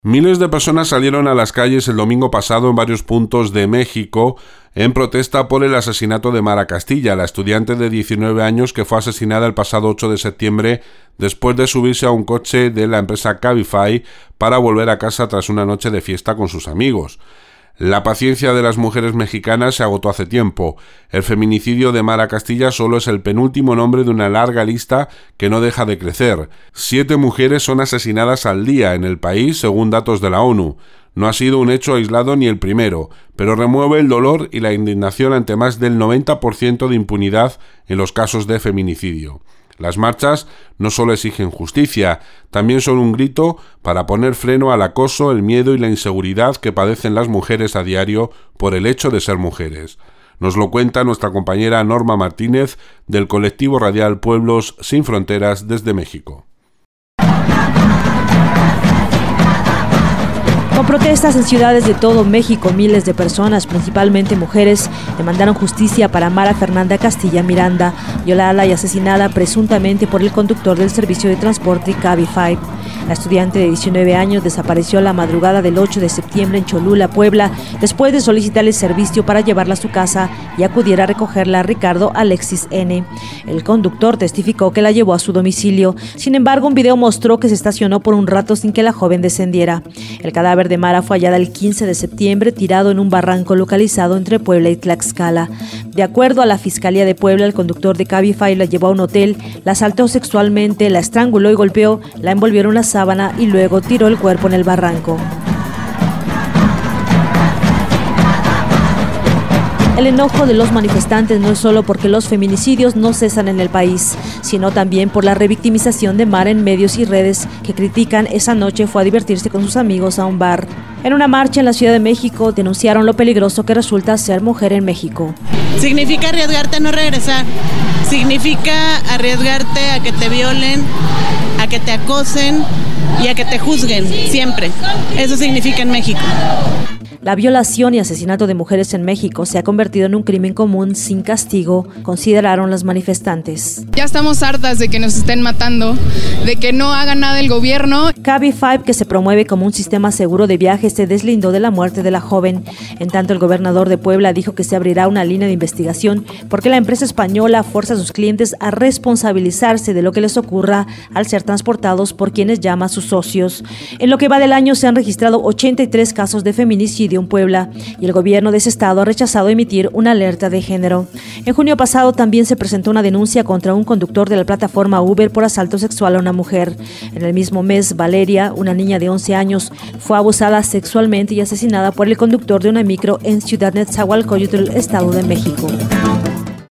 Miles de personas salieron a las calles el domingo pasado en varios puntos de México en protesta por el asesinato de Mara Castilla, la estudiante de 19 años que fue asesinada el pasado 8 de septiembre después de subirse a un coche de la empresa Cabify para volver a casa tras una noche de fiesta con sus amigos. La paciencia de las mujeres mexicanas se agotó hace tiempo. El feminicidio de Mara Castilla solo es el penúltimo nombre de una larga lista que no deja de crecer. 7 mujeres son asesinadas al día en el país, según datos de la ONU. No ha sido un hecho aislado ni el primero, pero remueve el dolor y la indignación ante más del 90% de impunidad en los casos de feminicidio. Las marchas no solo exigen justicia, también son un grito para poner freno al acoso, el miedo y la inseguridad que padecen las mujeres a diario por el hecho de ser mujeres. Nos lo cuenta nuestra compañera Norma Martínez del colectivo radial Pueblos Sin Fronteras desde México. Con protestas en ciudades de todo México, miles de personas, principalmente mujeres, demandaron justicia para Mara Fernanda Castilla Miranda, violada y asesinada presuntamente por el conductor del servicio de transporte Cabify. La estudiante de 19 años desapareció la madrugada del 8 de septiembre en Cholula, Puebla, después de solicitarle servicio para llevarla a su casa y acudiera a recogerla Ricardo Alexis N. El conductor testificó que la llevó a su domicilio. Sin embargo, un video mostró que se estacionó por un rato sin que la joven descendiera. El cadáver de Mara fue hallada el 15 de septiembre tirado en un barranco localizado entre Puebla y Tlaxcala. De acuerdo a la Fiscalía de Puebla, el conductor de Cabify la llevó a un hotel, la asaltó sexualmente, la estranguló y golpeó, la envolvió en una sábana y luego tiró el cuerpo en el barranco. El enojo de los manifestantes no es solo porque los feminicidios no cesan en el país, sino también por la revictimización de Mara en medios y redes que critican esa noche fue a divertirse con sus amigos a un bar. En una marcha en la Ciudad de México denunciaron lo peligroso que resulta ser mujer en México. Significa arriesgarte a no regresar, significa arriesgarte a que te violen, a que te acosen y a que te juzguen, siempre. Eso significa en México. La violación y asesinato de mujeres en México se ha convertido en un crimen común sin castigo, consideraron las manifestantes. Ya estamos hartas de que nos estén matando, de que no haga nada el gobierno. Cabify, que se promueve como un sistema seguro de viajes, se deslindó de la muerte de la joven. En tanto, el gobernador de Puebla dijo que se abrirá una línea de investigación porque la empresa española forza a sus clientes a responsabilizarse de lo que les ocurra al ser transportados por quienes llama sus socios. En lo que va del año se han registrado 83 casos de feminicidio en Puebla y el gobierno de ese estado ha rechazado emitir una alerta de género. En junio pasado también se presentó una denuncia contra un conductor de la plataforma Uber por asalto sexual a una mujer. En el mismo mes, Valeria, una niña de 11 años, fue abusada sexualmente y asesinada por el conductor de una micro en Ciudad Nezahualcóyotl, Estado de México.